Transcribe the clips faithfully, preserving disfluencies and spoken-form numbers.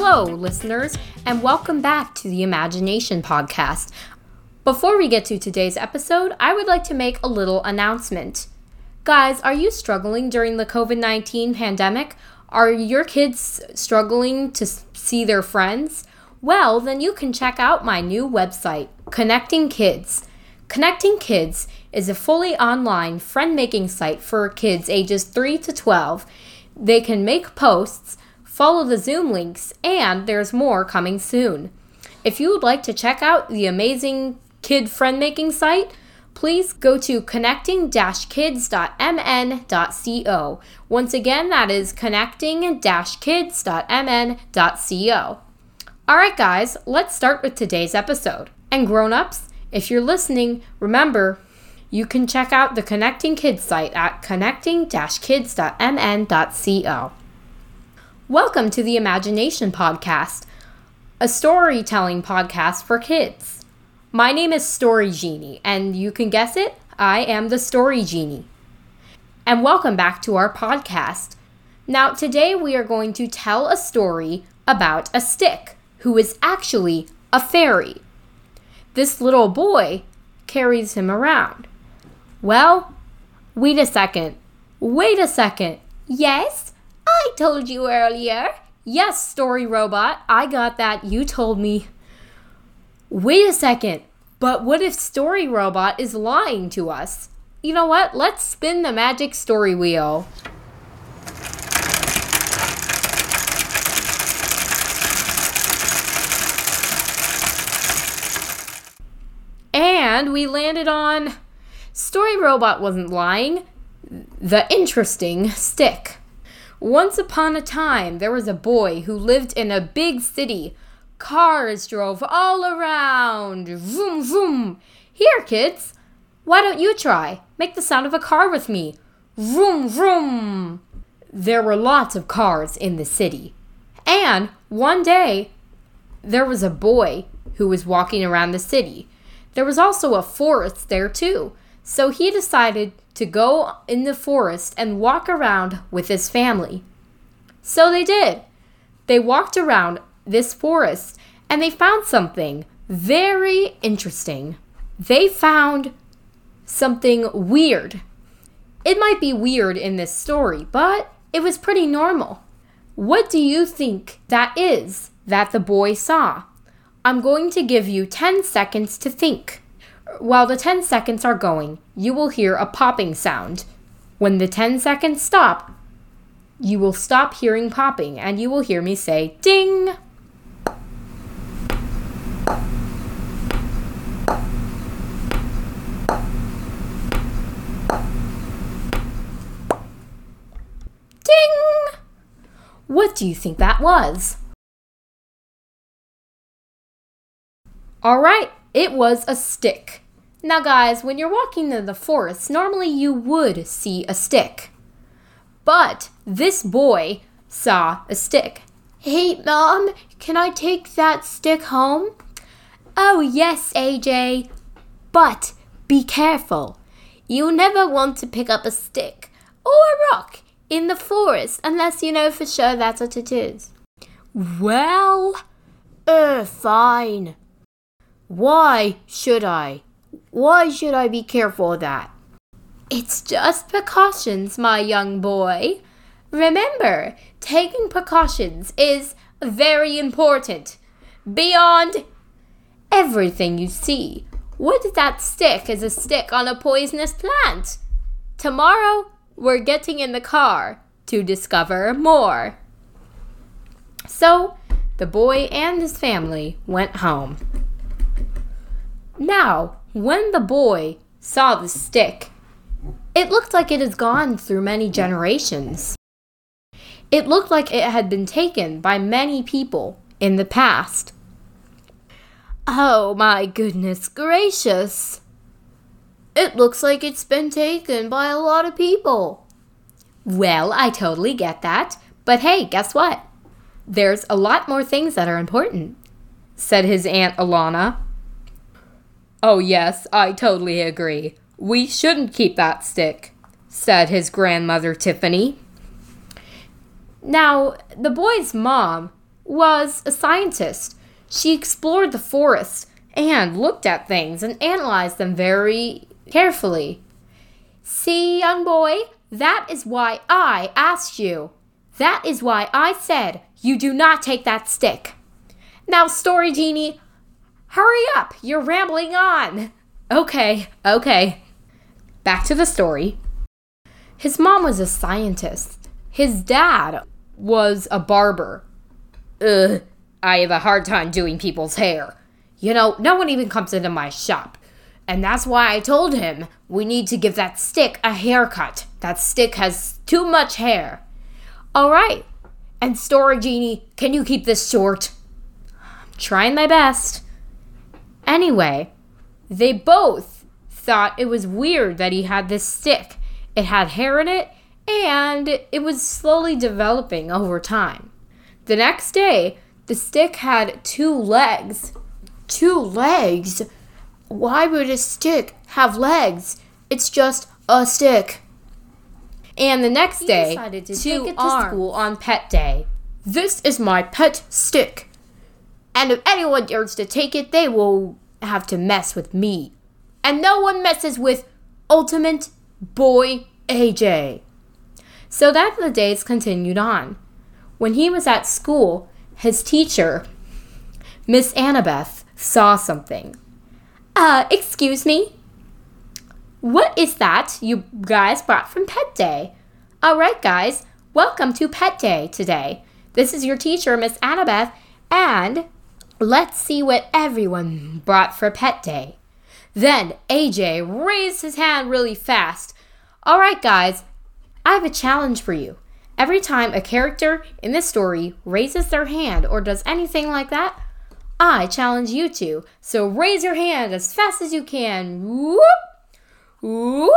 Hello, listeners, and welcome back to the Imagination Podcast. Before we get to today's episode, I would like to make a little announcement. Guys, are you struggling during the covid nineteen pandemic? Are your kids struggling to see their friends? Well, then you can check out my new website, Connecting Kids. Connecting Kids is a fully online friend-making site for kids ages three to twelve. They can make posts, follow the Zoom links, and there's more coming soon. If you would like to check out the amazing kid friend-making site, please go to connecting dash kids dot m n dot co. Once again, that is connecting dash kids dot m n dot co. Alright guys, let's start with today's episode. And grown-ups, if you're listening, remember, you can check out the Connecting Kids site at connecting dash kids dot m n dot co. Welcome to the Imagination Podcast, a storytelling podcast for kids. My name is Story Genie, and you can guess it, I am the Story Genie. And welcome back to our podcast. Now, today we are going to tell a story about a stick, who is actually a fairy. This little boy carries him around. Well, wait a second. Wait a second. Yes? I told you earlier. Yes, Story Robot, I got that. You told me. Wait a second. But what if Story Robot is lying to us? You know what? Let's spin the magic story wheel. And we landed on Story Robot wasn't lying. The interesting stick. Once upon a time, there was a boy who lived in a big city. Cars drove all around. Vroom, vroom. Here, kids. Why don't you try? Make the sound of a car with me. Vroom, vroom. There were lots of cars in the city. And one day, there was a boy who was walking around the city. There was also a forest there, too. So he decided to go in the forest and walk around with his family. So they did. They walked around this forest and they found something very interesting. They found something weird. It might be weird in this story, but it was pretty normal. What do you think that is that the boy saw? I'm going to give you ten seconds to think. While the ten seconds are going, you will hear a popping sound. When the ten seconds stop, you will stop hearing popping and you will hear me say, ding! Ding! What do you think that was? All right, it was a stick. Now guys, when you're walking in the forest, normally you would see a stick. But this boy saw a stick. Hey Mom, can I take that stick home? Oh yes, A J. But be careful. You never want to pick up a stick or a rock in the forest unless you know for sure that's what it is. Well, uh, fine. Why should I? Why should I be careful of that? It's just precautions, my young boy. Remember, taking precautions is very important. Beyond everything you see. What if that stick is a stick on a poisonous plant? Tomorrow, we're getting in the car to discover more. So, the boy and his family went home. Now, when the boy saw the stick, it looked like it has gone through many generations. It looked like it had been taken by many people in the past. Oh my goodness gracious! It looks like it's been taken by a lot of people. Well, I totally get that, but hey, guess what? There's a lot more things that are important, said his Aunt Alana. Oh yes, I totally agree. We shouldn't keep that stick, said his grandmother Tiffany. Now, the boy's mom was a scientist. She explored the forest and looked at things and analyzed them very carefully. See, young boy, that is why I asked you. That is why I said you do not take that stick. Now, Story Genie, hurry up. You're rambling on. Okay, okay. Back to the story. His mom was a scientist. His dad was a barber. Ugh, I have a hard time doing people's hair. You know, no one even comes into my shop. And that's why I told him we need to give that stick a haircut. That stick has too much hair. All right. And Story Genie, can you keep this short? I'm trying my best. Anyway, they both thought it was weird that he had this stick. It had hair in it, and it was slowly developing over time. The next day, the stick had two legs. Two legs? Why would a stick have legs? It's just a stick. And the next he day, decided to take it to arms. School on Pet Day. This is my pet stick. And if anyone dares to take it, they will have to mess with me. And no one messes with Ultimate Boy A J. So that the days continued on. When he was at school, his teacher, Miss Annabeth, saw something. Uh, excuse me? What is that you guys brought from Pet Day? All right, guys, welcome to Pet Day today. This is your teacher, Miss Annabeth, and let's see what everyone brought for Pet Day. Then A J raised his hand really fast. All right, guys, I have a challenge for you. Every time a character in this story raises their hand or does anything like that, I challenge you to. So raise your hand as fast as you can. Whoop! Whoop!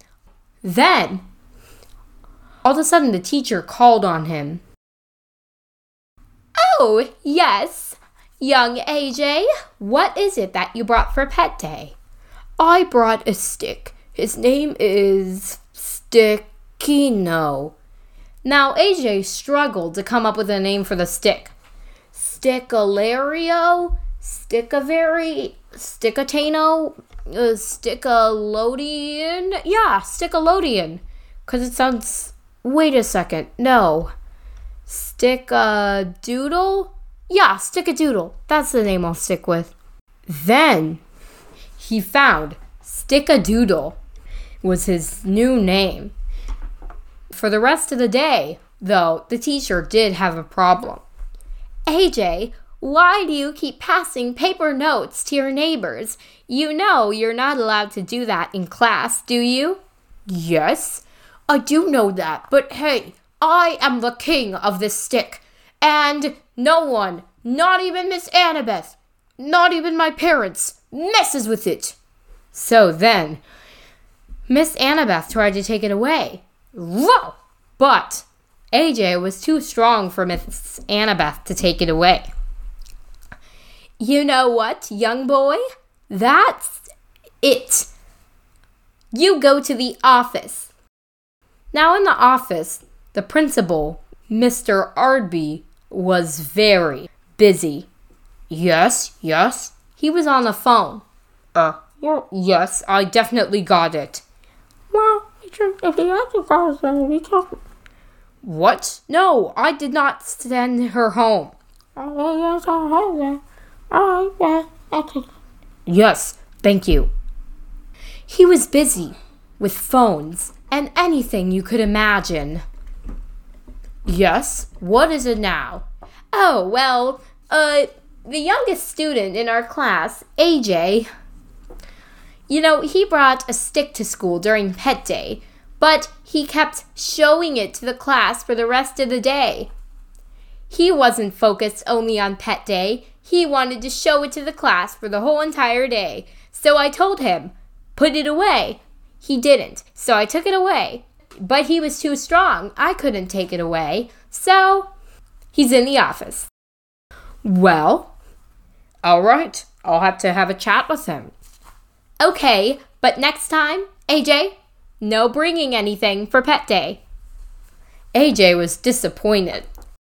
Then, all of a sudden, the teacher called on him. Oh, yes. Young A J, what is it that you brought for Pet Day? I brought a stick. His name is Stickino. Now, A J struggled to come up with a name for the stick. Stickalario? Stickavari? Stickatano? Uh, Stickalodian? Yeah, Stickalodian. Because it sounds... Wait a second. No. Stickadoodle? Yeah, Stickadoodle. That's the name I'll stick with. Then he found Stickadoodle was his new name. For the rest of the day, though, the teacher did have a problem. A J, why do you keep passing paper notes to your neighbors? You know you're not allowed to do that in class, do you? Yes, I do know that, but hey, I am the king of this stick, and no one, not even Miss Annabeth, not even my parents, messes with it. So then, Miss Annabeth tried to take it away. Whoa! But A J was too strong for Miss Annabeth to take it away. You know what, young boy? That's it. You go to the office. Now in the office, the principal, Mister Ardby, was very busy. Yes, yes. He was on the phone. Uh, well, yes, I definitely got it. Well, if he has to call us, we can. What? No, I did not send her home. Oh, yes, I have that. All right, well, okay. Yes, thank you. He was busy with phones and anything you could imagine. Yes, what is it now? Oh, well, uh, the youngest student in our class, A J, you know, he brought a stick to school during Pet Day, but he kept showing it to the class for the rest of the day. He wasn't focused only on Pet Day. He wanted to show it to the class for the whole entire day. So I told him, put it away. He didn't, so I took it away. But he was too strong. I couldn't take it away. So he's in the office. Well, all right. I'll have to have a chat with him. Okay, but next time, A J, no bringing anything for Pet Day. A J was disappointed.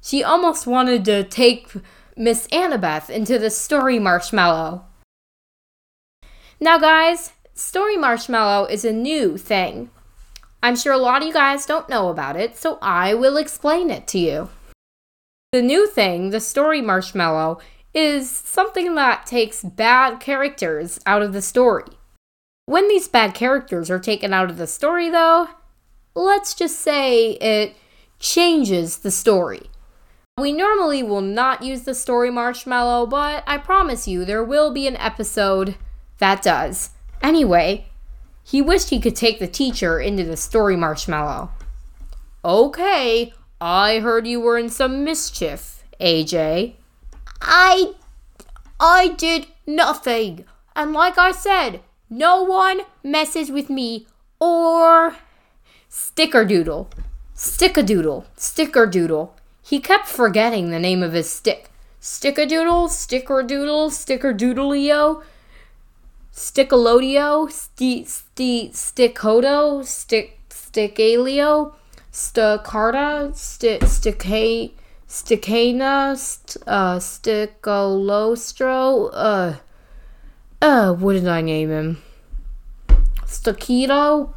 She almost wanted to take Miss Annabeth into the Story Marshmallow. Now guys, Story Marshmallow is a new thing. I'm sure a lot of you guys don't know about it, so I will explain it to you. The new thing, the Story Marshmallow, is something that takes bad characters out of the story. When these bad characters are taken out of the story, though, let's just say it changes the story. We normally will not use the Story Marshmallow, but I promise you there will be an episode that does. Anyway, he wished he could take the teacher into the Story Marshmallow. Okay, I heard you were in some mischief, A J. I... I did nothing. And like I said, no one messes with me or... Stickerdoodle. Stickadoodle. Stickerdoodle. He kept forgetting the name of his stick. Stickadoodle, Stickerdoodle, Stickerdoodleo, Stickalodio, Sti, Sti, Stickodo, Stick, Stickaleo, Staccarda, Sti, Sticca, Stickana, st, uh, Stickolostro, uh, uh, what did I name him? Stacchito?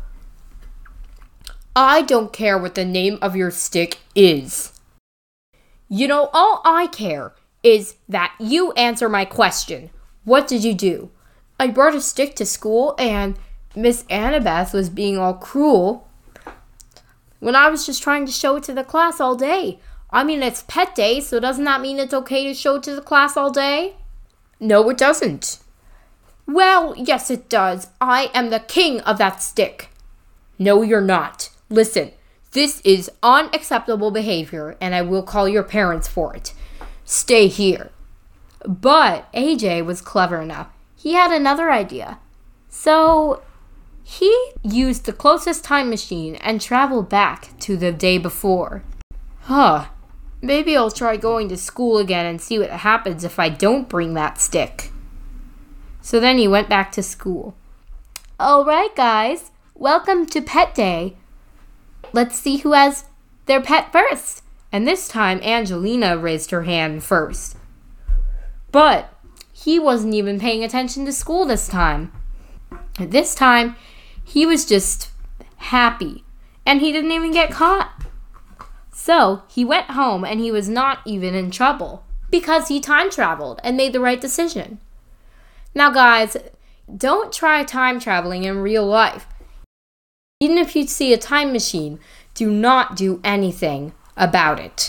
I don't care what the name of your stick is. You know, all I care is that you answer my question. What did you do? I brought a stick to school and Miss Annabeth was being all cruel when I was just trying to show it to the class all day. I mean, it's pet day, so doesn't that mean it's okay to show it to the class all day? No, it doesn't. Well, yes, it does. I am the king of that stick. No, you're not. Listen. This is unacceptable behavior, and I will call your parents for it. Stay here. But A J was clever enough. He had another idea. So he used the closest time machine and traveled back to the day before. Huh. Maybe I'll try going to school again and see what happens if I don't bring that stick. So then he went back to school. All right, guys. Welcome to Pet Day. Let's see who has their pet first. And this time, Angelina raised her hand first. But he wasn't even paying attention to school this time. This time, he was just happy. And he didn't even get caught. So, he went home and he was not even in trouble. Because he time traveled and made the right decision. Now guys, don't try time traveling in real life. Even if you see a time machine, do not do anything about it.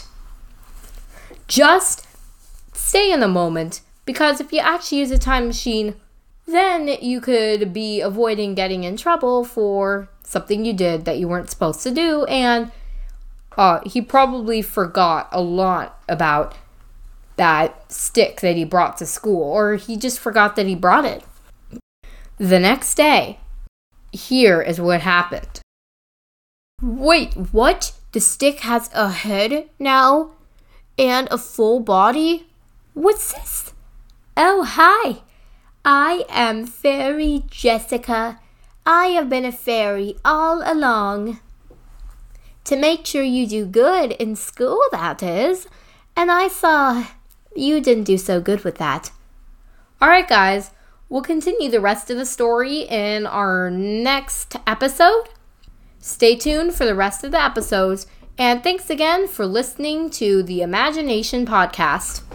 Just stay in the moment, because if you actually use a time machine, then you could be avoiding getting in trouble for something you did that you weren't supposed to do, and uh, he probably forgot a lot about that stick that he brought to school, or he just forgot that he brought it. The next day, here is what happened. Wait, what? The stick has a head now? And a full body? What's this? Oh, hi. I am Fairy Jessica. I have been a fairy all along. To make sure you do good in school, that is. And I saw you didn't do so good with that. Alright, guys. We'll continue the rest of the story in our next episode. Stay tuned for the rest of the episodes, and thanks again for listening to the Imagination Podcast.